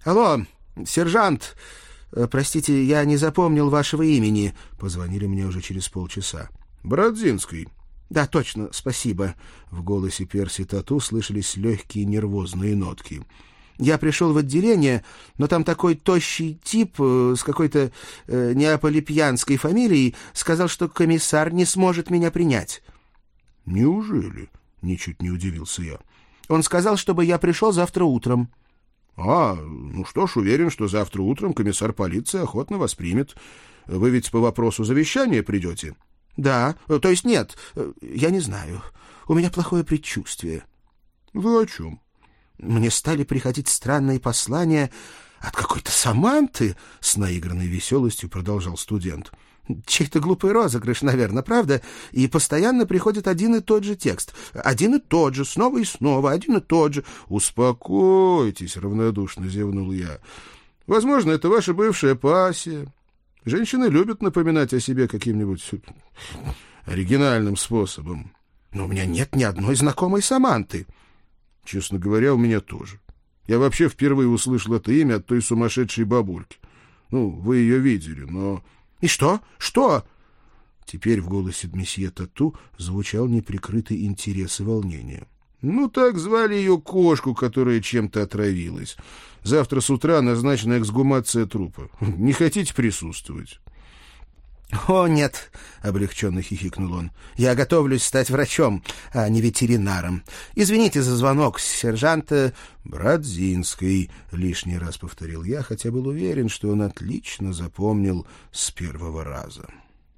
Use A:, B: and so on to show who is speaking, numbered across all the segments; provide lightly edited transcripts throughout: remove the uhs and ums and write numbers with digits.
A: Алло, сержант, простите, я не запомнил вашего имени. Позвонили мне уже через полчаса.
B: Бродзинский.
A: Да, точно, спасибо. В голосе Перси Тату слышались легкие нервозные нотки. Я пришел в отделение, но там такой тощий тип с какой-то неаполипьянской фамилией сказал, что комиссар не сможет меня принять.
B: Неужели? Ничуть не удивился я.
A: Он сказал, чтобы я пришел завтра утром.
B: Ну что ж, уверен, что завтра утром комиссар полиции охотно вас примет. Вы ведь по вопросу завещания придете?
A: Да, то есть нет, я не знаю. У меня плохое предчувствие.
B: Вы о чем?
A: Мне стали приходить странные послания от какой-то Саманты, с наигранной веселостью продолжал студент. Чей-то глупый розыгрыш, наверное, правда? И постоянно приходит один и тот же текст. Один и тот же, снова и снова, один и тот же.
B: Успокойтесь, равнодушно зевнул я. Возможно, это ваша бывшая пассия. Женщины любят напоминать о себе каким-нибудь оригинальным способом.
A: Но у меня нет ни одной знакомой Саманты.
B: Честно говоря, у меня тоже. Я вообще впервые услышал это имя от той сумасшедшей бабульки. Вы ее видели, но...
A: И что? Что?
B: Теперь в голосе месье Тату звучал неприкрытый интерес и волнение. Так звали ее кошку, которая чем-то отравилась. Завтра с утра назначена эксгумация трупа. Не хотите присутствовать?
A: «О, нет!» — облегченно хихикнул он. «Я готовлюсь стать врачом, а не ветеринаром. Извините за звонок, сержант...»
B: «Бродзинский», — лишний раз повторил я, хотя был уверен, что он отлично запомнил с первого раза.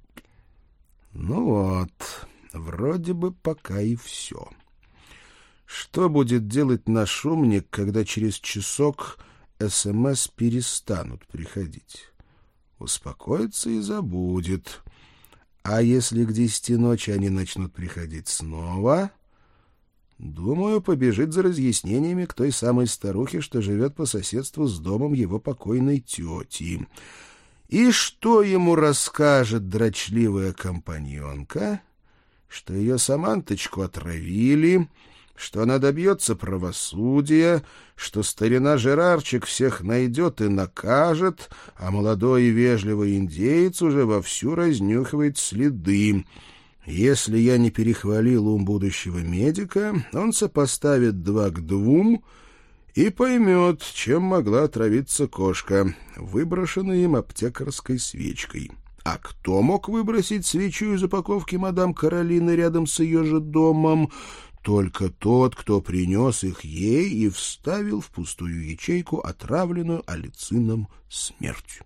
B: Вроде бы пока и все. Что будет делать наш умник, когда через часок СМС перестанут приходить? Успокоится и забудет. А если к 10 ночи они начнут приходить снова, думаю, побежит за разъяснениями к той самой старухе, что живет по соседству с домом его покойной тети. И что ему расскажет дрочливая компаньонка? Что ее Саманточку отравили, что она добьется правосудия, что старина Жерарчик всех найдет и накажет, а молодой и вежливый индеец уже вовсю разнюхивает следы. Если я не перехвалил ум будущего медика, он сопоставит 2 к 2 и поймет, чем могла отравиться кошка, выброшенной им аптекарской свечкой. А кто мог выбросить свечу из упаковки мадам Каролины рядом с ее же домом? Только тот, кто принес их ей и вставил в пустую ячейку, отравленную алицином смерть.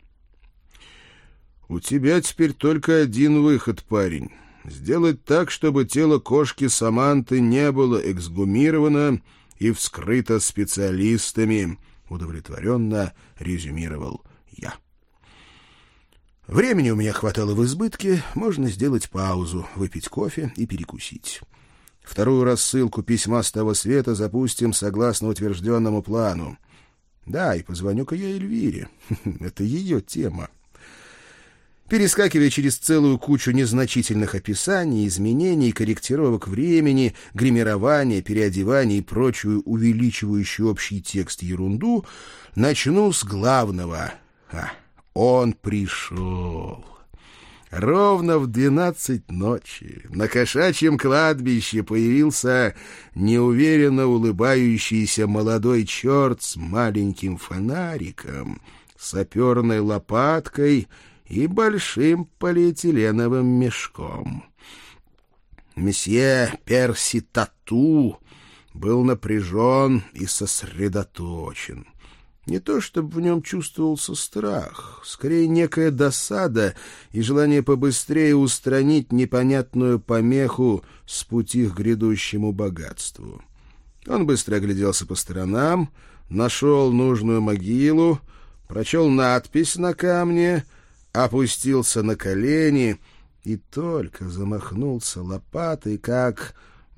B: У тебя теперь только один выход, парень. Сделать так, чтобы тело кошки Саманты не было эксгумировано и вскрыто специалистами, удовлетворенно резюмировал я. Времени у меня хватало в избытке, можно сделать паузу, выпить кофе и перекусить. Вторую рассылку письма с того света запустим согласно утвержденному плану. Да, и позвоню-ка я Эльвире. Это ее тема. Перескакивая через целую кучу незначительных описаний, изменений, корректировок времени, гримирования, переодевания и прочую увеличивающую общий текст ерунду, начну с главного. Он пришел. Ровно в 12 ночи на кошачьем кладбище появился неуверенно улыбающийся молодой черт с маленьким фонариком, саперной лопаткой и большим полиэтиленовым мешком. Месье Перси Тату был напряжен и сосредоточен. Не то чтобы в нем чувствовался страх, скорее некая досада и желание побыстрее устранить непонятную помеху с пути к грядущему богатству. Он быстро огляделся по сторонам, нашел нужную могилу, прочел надпись на камне, опустился на колени и только замахнулся лопатой, как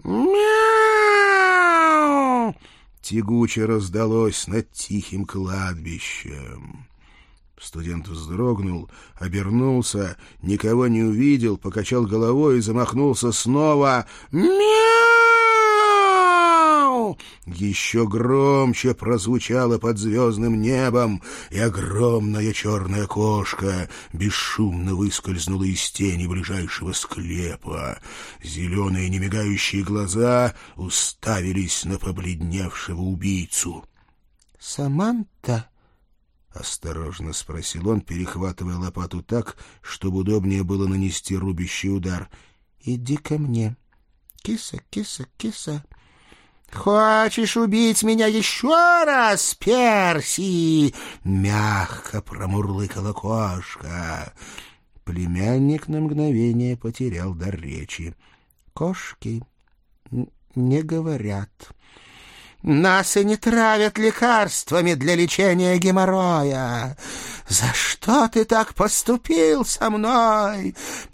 B: «Мяу!» тягуче раздалось над тихим кладбищем. Студент вздрогнул, обернулся, никого не увидел, покачал головой и замахнулся снова. «Мяу!» Еще громче прозвучало под звездным небом, и огромная черная кошка бесшумно выскользнула из тени ближайшего склепа. Зеленые немигающие глаза уставились на побледневшего убийцу.
A: — Саманта?
B: — осторожно спросил он, перехватывая лопату так, чтобы удобнее было нанести рубящий удар.
A: — Иди ко мне. Киса, киса, киса. — Хочешь убить меня еще раз, Перси? — мягко промурлыкала кошка. Племянник на мгновение потерял дар речи. — Кошки не говорят. Нас и не травят лекарствами для лечения геморроя. За что ты так поступил со мной,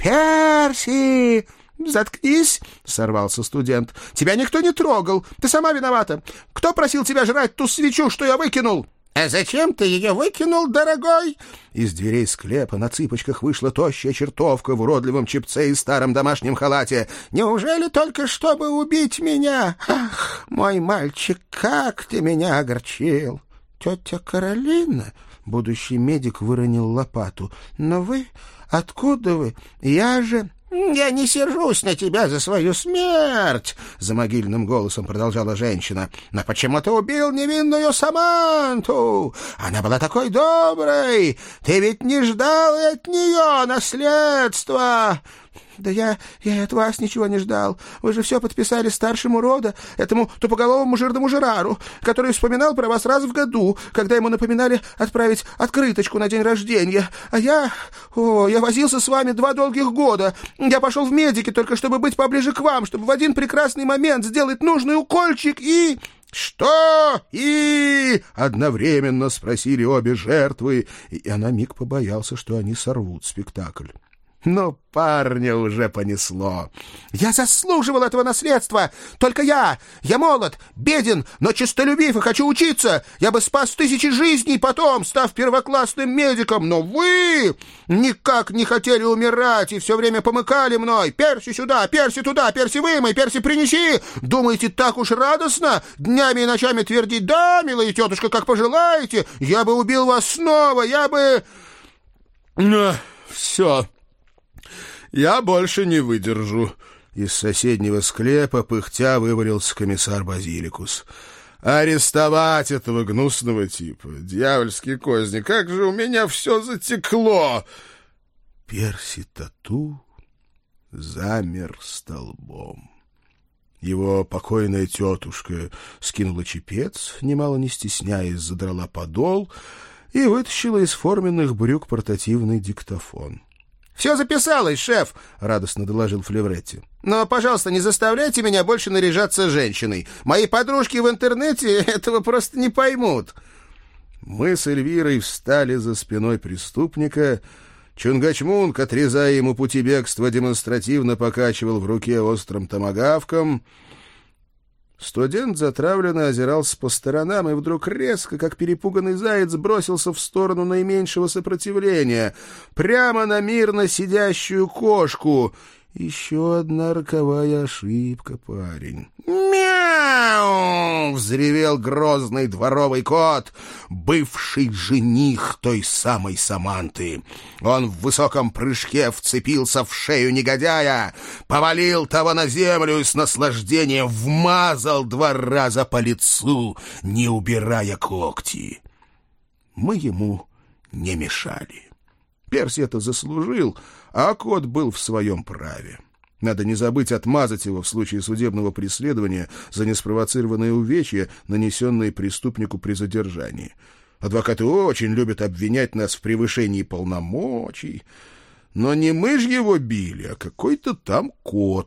A: Перси? — Заткнись, — сорвался студент. — Тебя никто не трогал. Ты сама виновата. Кто просил тебя жрать ту свечу, что я выкинул? — А зачем ты ее выкинул, дорогой? Из дверей склепа на цыпочках вышла тощая чертовка в уродливом чепце и старом домашнем халате. — Неужели только чтобы убить меня? Ах, мой мальчик, как ты меня огорчил! Тетя Каролина... Будущий медик выронил лопату. — Но вы... Откуда вы? Я же... — Я не сержусь на тебя за свою смерть, — за могильным голосом продолжала женщина. — Но почему ты убил невинную Саманту? Она была такой доброй. Ты ведь не ждал от нее наследства. — Да я от вас ничего не ждал. Вы же все подписали старшему рода, этому тупоголовому жирному Жерару, который вспоминал про вас раз в году, когда ему напоминали отправить открыточку на день рождения. А я возился с вами 2 долгих года. Я пошел в медики только чтобы быть поближе к вам, чтобы в один прекрасный момент сделать нужный укольчик и... — Что? И... — одновременно спросили обе жертвы, и она миг побоялся, что они сорвут спектакль. Но парня уже понесло. Я заслуживал этого наследства. Только я молод, беден, но честолюбив и хочу учиться. Я бы спас 1000 жизней потом, став первоклассным медиком. Но вы никак не хотели умирать и все время помыкали мной. Перси сюда, Перси туда, Перси вымой, Перси принеси. Думаете, так уж радостно днями и ночами твердить: да, милая тетушка, как пожелаете. Я бы убил вас снова, я бы... Все. «Я больше не выдержу». Из соседнего склепа пыхтя вывалился комиссар Базиликус. «Арестовать этого гнусного типа! Дьявольские козни! Как же у меня все затекло!» Перси Тату замер столбом. Его покойная тетушка скинула чепец, немало не стесняясь, задрала подол и вытащила из форменных брюк портативный диктофон. — Все записалось, шеф, — радостно доложил Флевретти. — Но, пожалуйста, не заставляйте меня больше наряжаться женщиной. Мои подружки в интернете этого просто не поймут. Мы с Эльвирой встали за спиной преступника. Чунгачмунг, отрезая ему пути бегства, демонстративно покачивал в руке острым томагавком. Студент затравленно озирался по сторонам и вдруг резко, как перепуганный заяц, бросился в сторону наименьшего сопротивления, прямо на мирно сидящую кошку. Еще одна роковая ошибка, парень. «Мяу!» — взревел грозный дворовый кот, бывший жених той самой Саманты. Он в высоком прыжке вцепился в шею негодяя, повалил того на землю и с наслаждением вмазал 2 раза по лицу, не убирая когти. Мы ему не мешали. Перси это заслужил, а кот был в своем праве. Надо не забыть отмазать его в случае судебного преследования за неспровоцированные увечья, нанесенные преступнику при задержании. Адвокаты очень любят обвинять нас в превышении полномочий. Но не мы ж его били, а какой-то там кот.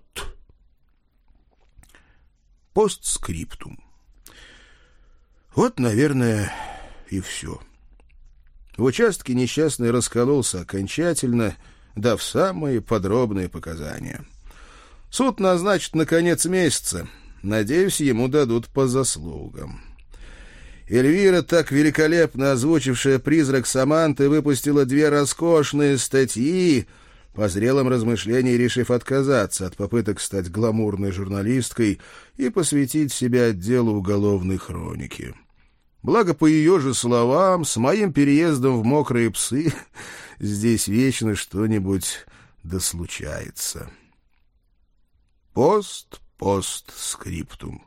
A: Постскриптум. Вот, наверное, и все. В участке несчастный раскололся окончательно, дав самые подробные показания. Суд назначит на конец месяца. Надеюсь, ему дадут по заслугам. Эльвира, так великолепно озвучившая призрак Саманты, выпустила 2 роскошные статьи,
B: по зрелом размышлении решив отказаться от попыток стать гламурной журналисткой и посвятить себя отделу уголовной хроники. Благо, по ее же словам, с моим переездом в «Мокрые псы» здесь вечно что-нибудь да случается. Постскриптум.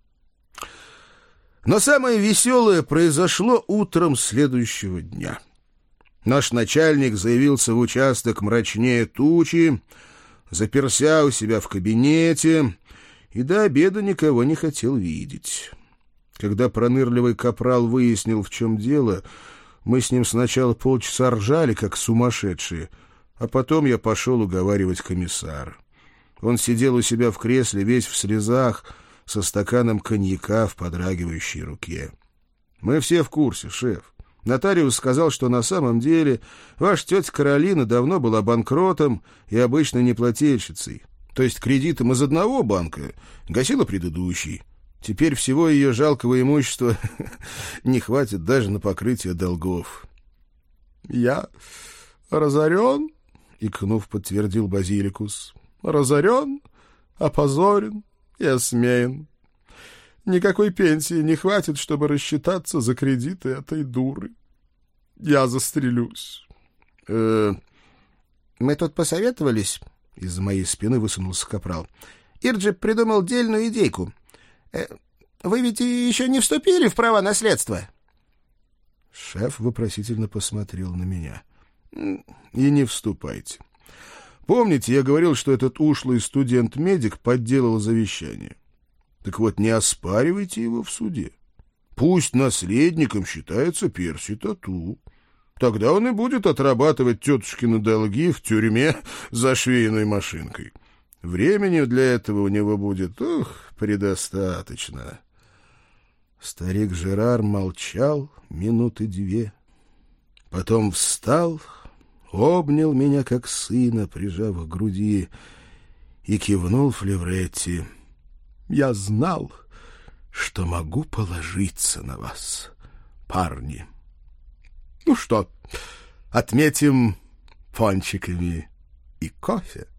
B: Но самое веселое произошло утром следующего дня. Наш начальник заявился в участок мрачнее тучи, заперся у себя в кабинете и до обеда никого не хотел видеть. Когда пронырливый капрал выяснил, в чем дело, мы с ним сначала полчаса ржали, как сумасшедшие, а потом я пошел уговаривать комиссара. Он сидел у себя в кресле, весь в слезах, со стаканом коньяка в подрагивающей руке. «Мы все в курсе, шеф. Нотариус сказал, что на самом деле ваша тетя Каролина давно была банкротом и обычной неплательщицей. То есть кредитом из одного банка гасила предыдущий. Теперь всего ее жалкого имущества не хватит даже на покрытие долгов». «Я разорен?» — икнув, подтвердил Базиликус. «Разорен, опозорен и осмеян. Никакой пенсии не хватит, чтобы рассчитаться за кредиты этой дуры. Я застрелюсь».
A: Мы тут посоветовались, — из-за моей спины высунулся капрал. Ирджи придумал дельную идейку. Вы ведь еще не вступили в права наследства?
B: Шеф вопросительно посмотрел на меня. И не вступайте. Помните, я говорил, что этот ушлый студент-медик подделал завещание? Так вот, не оспаривайте его в суде. Пусть наследником считается Перси Тату. Тогда он и будет отрабатывать тетушкины долги в тюрьме за швейной машинкой. Времени для этого у него будет, предостаточно. Старик Жерар молчал 2 минуты. Потом встал, обнял меня как сына, прижав к груди, и кивнул Флевретти. «Я знал, что могу положиться на вас, парни. Ну что, отметим пончиками и кофе?»